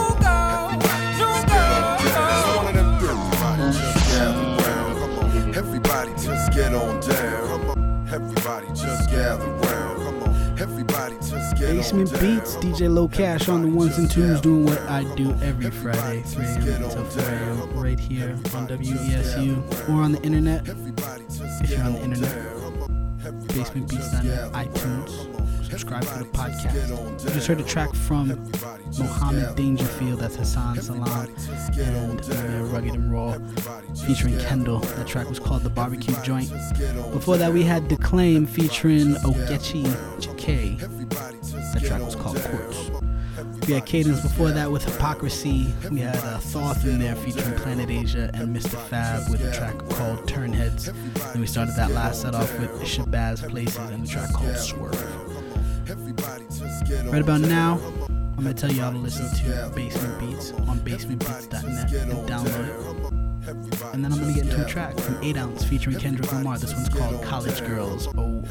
Everybody just get on down. Everybody just gather round. Come on. Everybody just get Basement on down. Beats, DJ Low Cash on the ones and twos, doing what I do every Friday, 3 a.m. until 4 a.m. right here on WESU or on the internet. If you're on the internet, basementbeats.net, iTunes. Subscribe to the podcast. You just heard a track from Mohammed Dangerfield, that's Hassan Salam, and Rugged and Raw, featuring Kendall. That track was called The Barbecue Joint. Before that, we had Declaim featuring Ogechi Chike. That track was called Quartz. We had Cadence before that with Hypocrisy. We had Thoth in there featuring Planet Asia and Mr. Fab with a track called Turnheads. And we started that last set off with Shabazz Places and a track called Swerve. Right about now, I'm going to tell y'all to listen to Basement Beats on basementbeats.net and download it. And then I'm going to get into a track from 8 Ounce featuring Kendrick Lamar. This one's called College Girls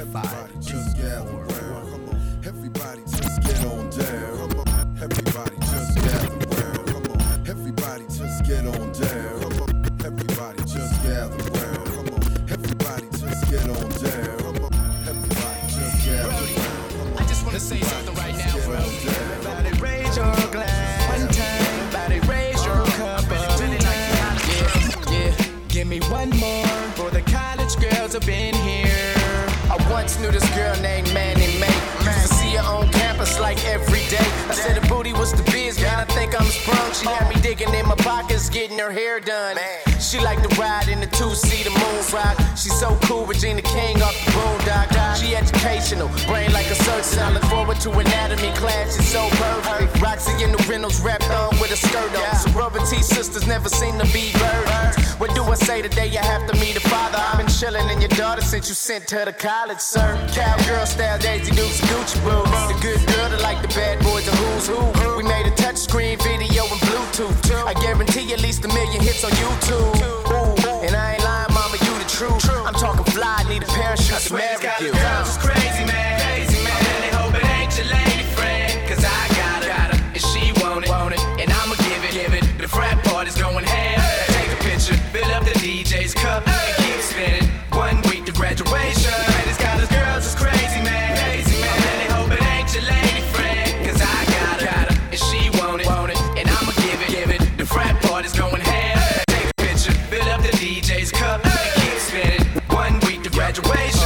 0524. Everybody just get on down. Everybody just gather round. Everybody just get on down. Everybody just gather round. Everybody just get on down. Everybody just gather round. I just want to say something right now, bro. Everybody raise your glass. One time. Everybody raise your cup up. Yeah. Give me one more for the college girls up in here. I once knew this girl named Manny May. Used to see her on campus like every day. I said the booty was the biz, man. I think I'm sprung. She had me digging in my pockets, getting her hair done. She liked to ride in the 2-seater moon rock. She's so cool, Regina King off the boondock. She educational, brain like a surgeon. I look forward to anatomy class, she's so perfect. Roxy in the Reynolds wrapped on with a skirt on. Sorority sisters never seem to be virgins. What do I say today? I have to meet a father. I've been chilling in your daughter since you sent her to college, sir. Cowgirl style, Daisy Dukes, Gucci boots. The good girl that like the bad boys and who's who. We made a touchscreen video and Bluetooth. I guarantee at least 1 million hits on YouTube. Ooh, and I ain't lying, mama, you the truth. I'm talking fly, need a parachute to marry you. Girls is crazy, man. Crazy, man. I really hope it ain't your lady friend. Cause I got her, and she want it. And I'ma give it. The frat party's going ham. Take a picture, fill up the DJ's cup, and keep spinning. 1 week to graduation. And it's got us girls is crazy, man. Crazy, man. I really hope it ain't your lady friend. Cause I got her, and she want it. And I'ma give it. The frat party's going ham. Take a picture, fill up the DJ's cup, and keep spinning. 1 week to graduation.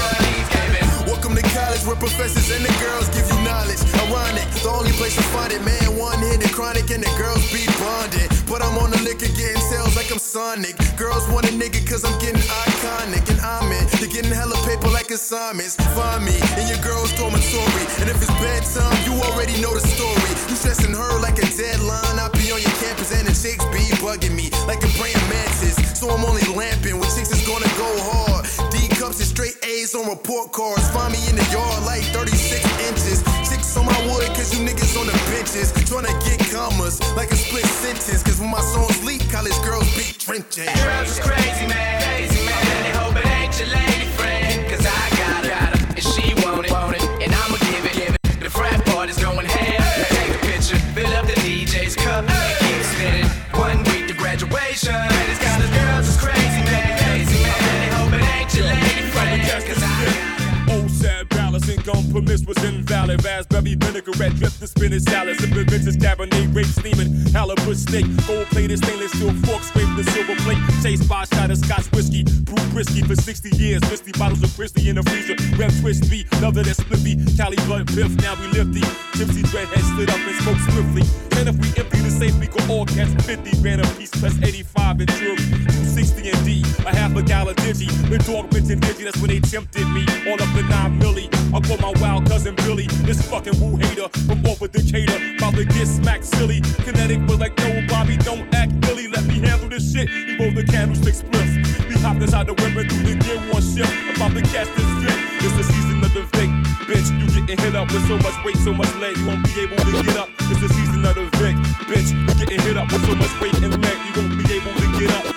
Welcome to college where professors and the girls give you knowledge. Ironic, the only place you find it, man. One hit and chronic and the girls be bonded. But I'm on the liquor getting sales like I'm Sonic. Girls want a nigga cause I'm getting iconic. And I'm into getting hella paper like assignments. Find me in your girl's dormitory. And if it's bedtime, you already know the story. You stressing her like a deadline. I be on your campus and the chicks be bugging me like a praying mantis. So I'm only lamping when chicks is gonna go hard. D cups and straight A's on report cards. Find me in the yard like 36 inches. Chicks on my wood cause you niggas on the benches. Tryna get commas like a split sentence. Cause when my songs leak, college girls be drenching. Girls is crazy, man. Crazy, man. And they hope it ain't your lady friend. Cause I got her, and she want it. And I'ma give it. The frat party's going ham. Take a picture, fill up the DJ's cup, and keep spinning. 1 week to graduation. And it's got us girls is crazy, man. Crazy, man. And they hope it ain't your lady friend. Cause I got her. Old sad balance, income permits was invalid. Raspberry vinaigrette, drip the spinach salad. Sipping vintage Cabernet, rape steaming, halibut steak. Gold plated stainless steel fork, scrape the silver plate. Chased by a shot of Scotch whiskey. Brewed brisky for 60 years. 50 bottles of Christy in the freezer. Rev twist me, another that spliffy. Cali blood biff, now we live deep. Gypsy dreadhead stood up and spoke swiftly. And if we empty the safe, we could all catch 50 grand a piece plus 85 in jury. 260 in D, a half a gallon digi. The dog mentioned digi, that's when they tempted me. All up to 9 milli. I call my wild cousin Billy, this fucking woo hater from off a Decatur. About to get smacked silly. Kinetic, but like no, Bobby, don't act Billy. Let me handle this shit. He rolled the candlestick spliffs. We hopped inside the whip and through the gear one shift. About to catch this drip. It's the season of the Vic. Bitch, you getting hit up with so much weight, so much leg, you won't be able to get up. It's the season of the Vic. Bitch, you getting hit up with so much weight and leg, you won't be able to get up.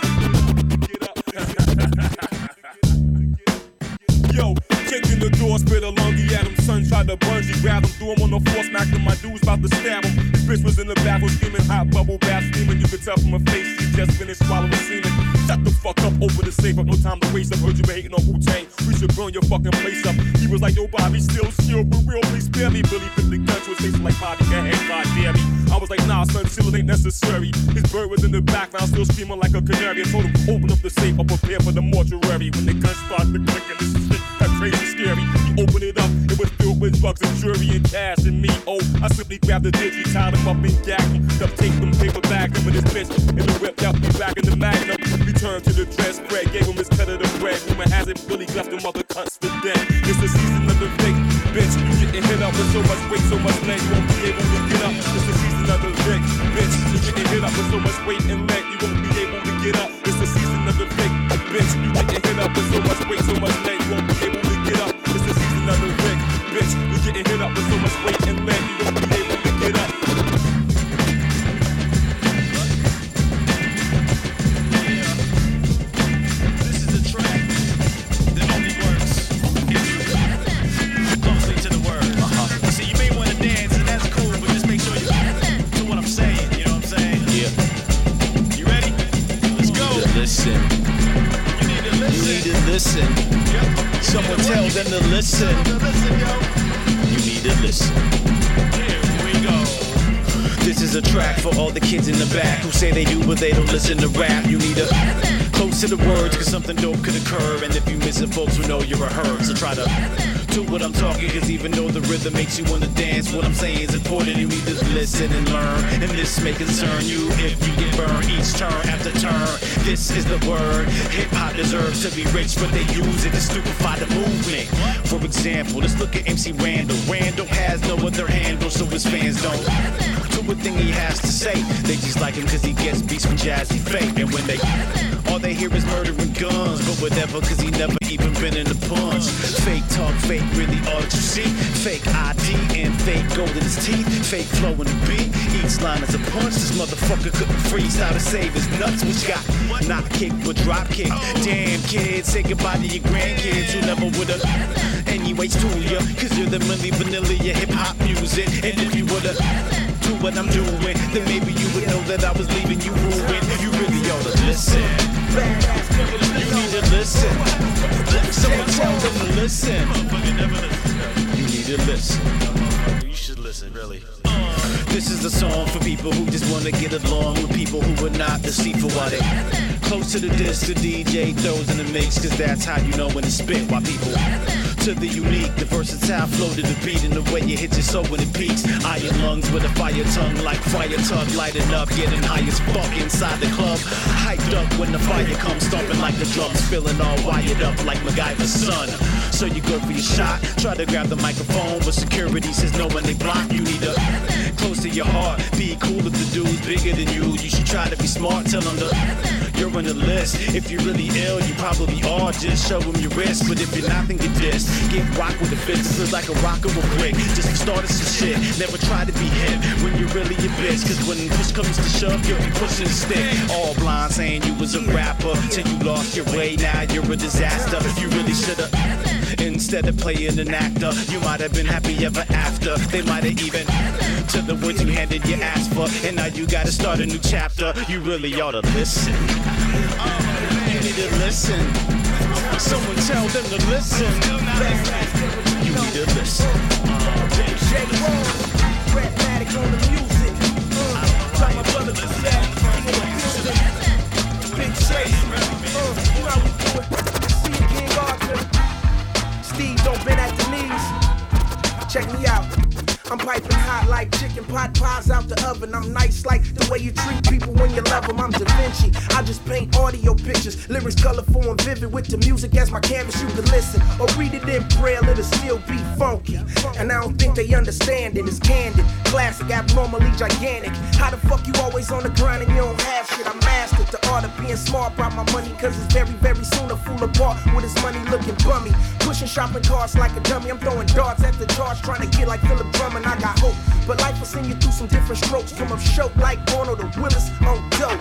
Yo, kicked in the door, spit a lungy at him. Son tried to bungee, grabbed him, threw him on the floor, smacked him. My dude's about to stab him. This bitch was in the bathroom screaming, hot bubble bath steaming. You could tell from her face she just finished swallowing semen. Shut the fuck up, open the safe up, no time to waste. I've heard you been hating on Wu-Tang. We should burn your fucking place up. He was like, yo, Bobby, still chill, but real, please spare me. Billy put the gun to his face like, Bobby, go ahead, God damn me. I was like, nah, son, chill, it ain't necessary. His bird was in the background, still screaming like a canary. I told him, open up the safe, or prepare for the mortuary. When the gun started to click and this shit got crazy scary. He opened it up, it was filled with drugs and jury and cash and me. Oh, I simply grabbed the digi, tied him up and gagged him. Duct taped them, paper bagged him with this bitch. In the whip, got me back in the magnum. Returned to the dress spread, gave him his cut of the bread. Rumor has it, Billy left them other cunts for dead. It's the season of the Vic. Bitch, you getting hit up with so much weight, so much leg, you won't be able to get up. It's the season of the Vic. Bitch, you getting hit up with so much weight and leg, you won't be able to get up. It's the season of the Vic. Bitch, you getting hit up with so much weight, so much leg, you won't be able to get up. It's the season of the Vic. Bitch, you getting hit up with so much weight and leg, you won't be able to get up. Listen. You need to listen. Someone tell them to listen. You need to listen. Here we go. This is a track for all the kids in the back who say they do but they don't listen to rap. You need to close to the words cause something dope could occur. And if you miss it, folks will know you're a herd. So try to do what I'm talking cause even though the rhythm makes you wanna dance, what I'm saying is important. You need to listen and learn, and this may concern you if you get burned each turn after turn. This is the word. Hip-hop deserves to be rich, but they use it to stupefy the movement. For example, let's look at MC Randall. Randall has no other handle, so his fans don't do a thing he has to say. They just like him cause he gets beats from Jazzy Fake. And when they all they hear is murder and guns, but whatever cause he never even been in a punch. Fake talk, fake really all that you see. Fake ID and fake gold in his teeth. Fake flow in the beat. Each line is a punch. This motherfucker couldn't freestyle to save his nuts. Which got not kick but drop kick. Damn kids, say goodbye to your grandkids who never would've anyways to ya. Cause you're the Milli Vanilli of hip hop music. And if you would've do what I'm doing, then maybe you would know that I was leaving you ruined. You really ought to listen. You need to listen. Someone tell them to listen. You need to listen. You should listen, really. This is a song for people who just wanna get along with people who are not deceitful while they close to the disc the DJ throws in the mix, cause that's how you know when it's spit. While people to the unique, the versatile flow to the beat and the way you hit your soul when it peaks. Iron lungs with a fire tongue like fire tug, lighting up, getting high as fuck inside the club. Hyped up when the fire comes, stomping like the drums, feeling all wired up like MacGyver's son. So you go for your shot, try to grab the microphone, but security says no when they block. You need to close to your heart, be cool if the dude's bigger than you. You should try to be smart, tell them you're on the list. If you're really ill, you probably are. Just show them your wrist. But if you're not, then get dissed. Get rocked with a fist. It feels like a rock or a brick. Just for starting some shit. Never try to be hip when you're really a bitch. Cause when push comes to shove, you'll be pushing the stick. All blind saying you was a rapper till you lost your way. Now you're a disaster. You really should've. Instead of playing an actor, you might have been happy ever after. They might have even to the words you handed your ass for. And now you gotta start a new chapter. You really ought to listen. You need to listen. Someone tell them to listen. You need to listen. Redmatic on the music. Tell my brother to that. Big Chase. You know how we do it. See King Arthur. Steve, don't bend at the knees. Check me out. I'm piping hot like chicken pot pies out the oven. I'm nice like the way you treat people when you love them. I'm Da Vinci, I just paint audio pictures. Lyrics colorful and vivid with the music as my canvas. You can listen or read it in braille, it'll still be funky. And I don't think they understand it. It's candid, classic, abnormally gigantic. How the fuck you always on the grind and you don't have shit? I mastered the art of being smart about my money, cause it's very, very soon to fool apart with his money looking bummy. Pushing shopping carts like a dummy. I'm throwing darts at the charge, trying to get like Philip Drummond. I got hope, but life will send you through some different strokes. Come up short like Arnold or Willis on dope.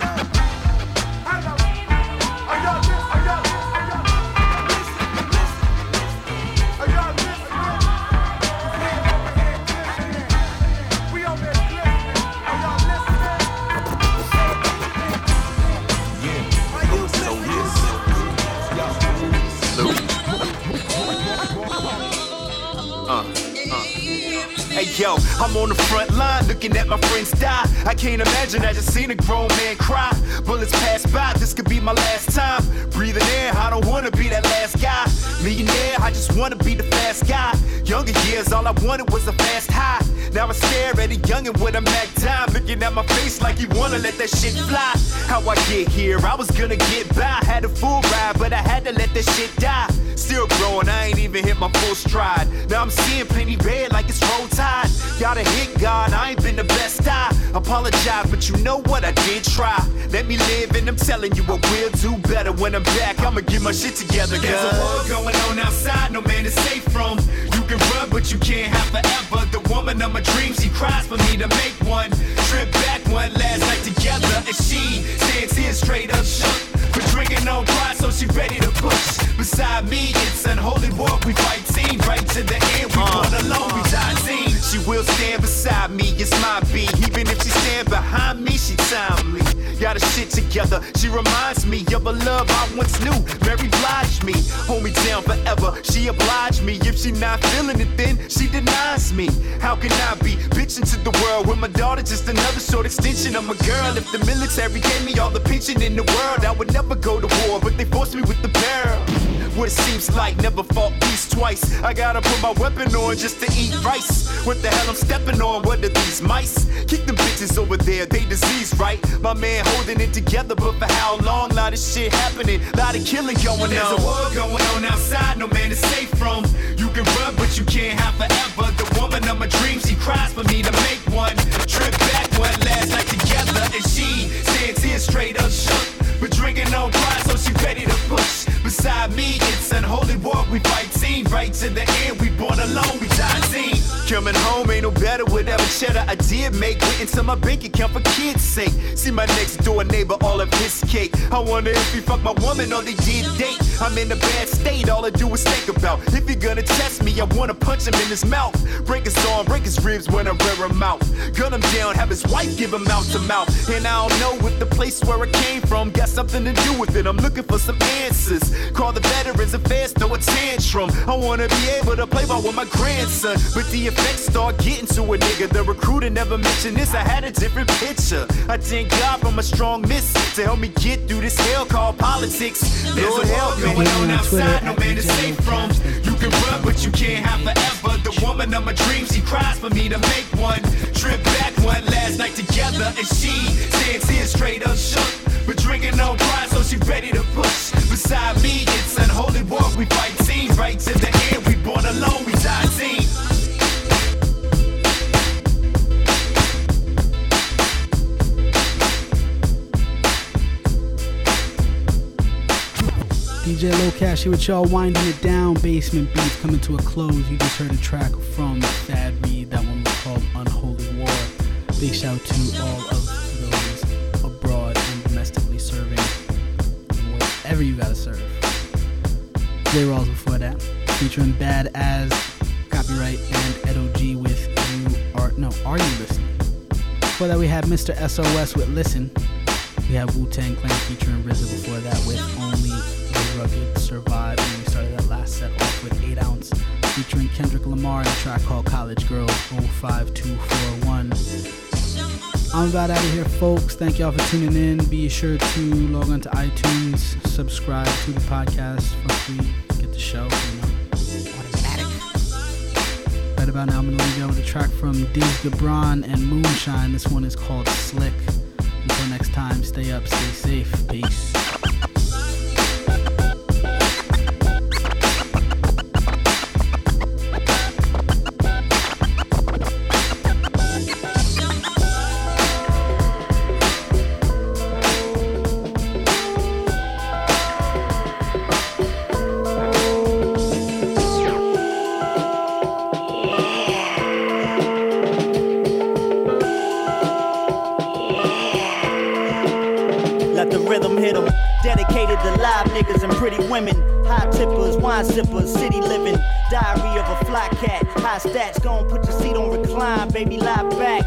Hey yo, I'm on the front line looking at my friends die. I can't imagine I just seen a grown man cry. Bullets pass by, this could be my last time. Breathing air, I don't wanna be that last guy. Millionaire, I just wanna be the fast guy. Younger years, all I wanted was a fast high. Now I stare at a youngin' with a Mac time, looking at my face like he wanna let that shit fly. How I get here, I was gonna get by. Had a full ride, but I had to let that shit die. Still growing, I ain't even hit my full stride. Now I'm seeing plenty red like it's roll tide. Gotta hit God, I ain't been the best. I apologize, but you know what, I did try. Let me live and I'm telling you I will do better. When I'm back, I'ma get my shit together. There's a war going on outside, no man is safe from. You can run, but you can't have forever. The woman of my dreams, she cries for me to make one trip back, one last night together. And she stands here straight up shook. But drinking no pride, so she ready to push. Beside me, it's unholy war, we fight team. Right to the end, we born alone, we die team. She will stand beside me, it's my beat. Even if she stand behind me, she timely. Got her shit together, she reminds me of a love I once knew. Mary Blige me, hold me down forever. She obliged me, if she not feeling it then she denies me. How can I be bitching to the world when my daughter just another short extension of my girl? If the military gave me all the pension in the world, I would never go to war, but they forced me with the barrel. What it seems like, never fought peace twice. I gotta put my weapon on just to eat rice. What the hell I'm stepping on, what are these mice? Kick them bitches over there, they diseased, right? My man holding it together, but for how long? Lot of shit happening, lot of killing going on. There's a war going on outside, no man is safe from. You can run, but you can't have forever. The woman of my dreams, she cries for me to make one trip back, one last night together. And she stands here straight up shook. But drinking no pride, so she ready to push. Beside me, it's unholy war, we fight team. Right to the end, we born alone, we die team. Coming home ain't no better, whatever cheddar I did make. Went into my bank account for kids' sake. See my next door neighbor, all of his cake. I wonder if he fucked my woman or they did date. I'm in a bad state, all I do is think about. If you're gonna test me, I wanna punch him in his mouth. Break his arm, break his ribs when I wear him out. Gun him down, have his wife give him mouth to mouth. And I don't know if the place where I came from got something to do with it. I'm looking for some answers. Call the Veterans Affairs, throw a tantrum. I wanna be able to play ball with my grandson, but the effects start getting to a nigga. The recruiter never mentioned this, I had a different picture. I thank God for my strong miss to help me get through this hell called politics. There's a hell going on outside, no man is safe from. You can run, but you can't have forever. The woman of my dreams, she cries for me to make one trip back, one last night together. And she stands here straight up shook. But drinking no pride, so she ready to push. Beside me, it's unholy war, we fight team. Right to the end, we born alone, we die team. DJ Low Cash here with y'all, winding it down. Basement Beats coming to a close. You just heard a track from Thad Reed. That one was called Unholy War. Big shout to all of those abroad and domestically serving whatever you gotta serve. J-Rawls before that, featuring Bad As, Copyright, and Edo G with Are You Listening? Before that we had Mr. SOS with Listen. We had Wu-Tang Clan featuring RZA before that with Only the Rugged Survive. And we started that last set off with 8 Ounce featuring Kendrick Lamar in a track called College Girl 05241. I'm about out of here, folks. Thank y'all for tuning in. Be sure to log on to iTunes, subscribe to the podcast for free. Get the show, automatic. Right about now, I'm going to leave you with a track from Diz Gabron and Moonshine. This one is called Slick. Until next time, stay up, stay safe. Peace. Dedicated to live niggas and pretty women, high tippers, wine sippers, city living, diary of a fly cat, high stats, gon' put your seat on recline, baby lie back.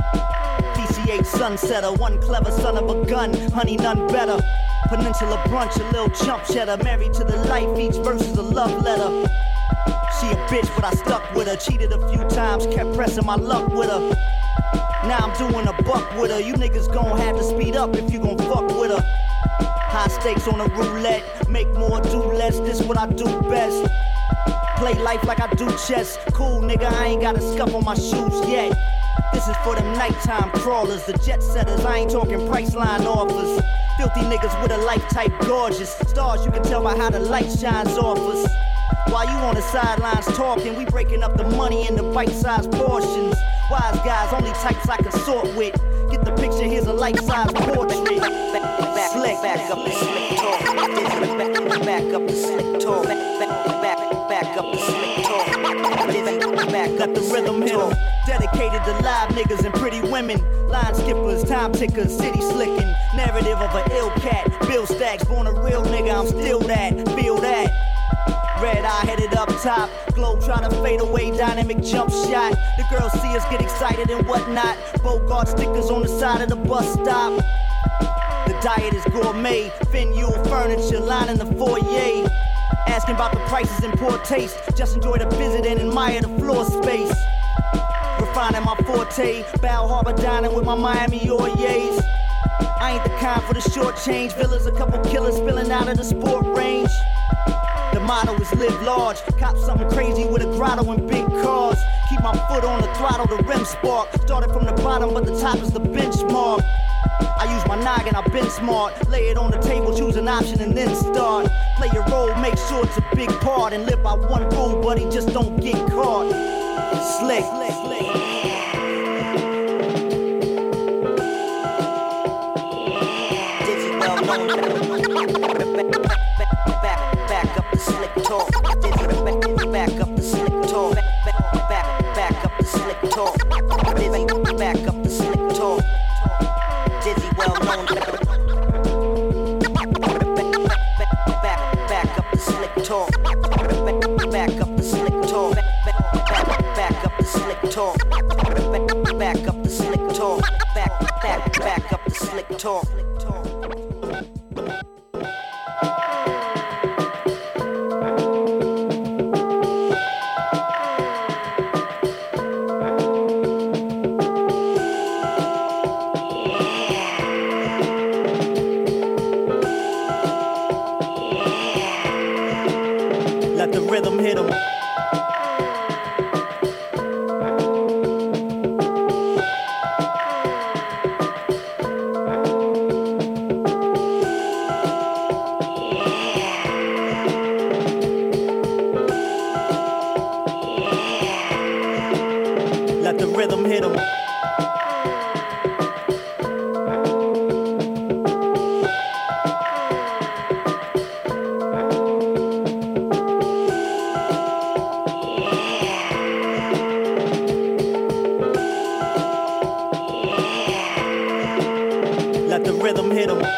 PCH sunsetter, one clever son of a gun, honey none better. Peninsula brunch, a little chump cheddar, married to the life, each verse is a love letter. She a bitch but I stuck with her, cheated a few times, kept pressing my luck with her. Now I'm doing a buck with her, you niggas gon' have to speed up if you gon' fuck with her. High stakes on a roulette, make more, do less, this what I do best. Play life like I do chess, cool nigga, I ain't got a scuff on my shoes yet. This is for them nighttime crawlers, the jet setters, I ain't talking price line offers. Filthy niggas with a life type gorgeous, stars you can tell by how the light shines off us. While you on the sidelines talking, we breaking up the money into bite-sized portions. Wise guys, only types I consort with. Get the picture, here's a life-size portrait. Slick, back up the slick talk. Back up the slick talk. Back up the slick talk. Back up the rhythm hit 'em. Dedicated to live niggas and pretty women. Line skippers, time tickers, city slicking. Narrative of an ill cat. Bill stacks, born a real nigga, I'm still that. Feel that. Red eye headed up top, globe trying to fade away, dynamic jump shot. The girls see us get excited and whatnot. Bogart stickers on the side of the bus stop. The diet is gourmet, Fenule furniture lining the foyer. Asking about the prices and poor taste, just enjoy the visit and admire the floor space. Refining my forte, Bow Harbor dining with my Miami Oye's. I ain't the kind for the short change, villas, a couple killers spilling out of the sport range. The motto is live large, cop something crazy with a grotto and big cars. Keep my foot on the throttle, the rim spark. Started from the bottom, but the top is the benchmark. I use my noggin, I've been smart. Lay it on the table, choose an option and then start. Play your role, make sure it's a big part. And live by one rule, buddy, just don't get caught. Slick. Dizzy, well known. Back up the slick talk. Back up the slick talk. Back up the slick talk. Back up the slick talk. Dizzy, well known. Back up the slick talk. Back up the slick talk. Back up the slick talk. Back up the slick talk. Back up the slick talk. Let the rhythm hit 'em. Let the rhythm hit 'em. Let the rhythm hit 'em.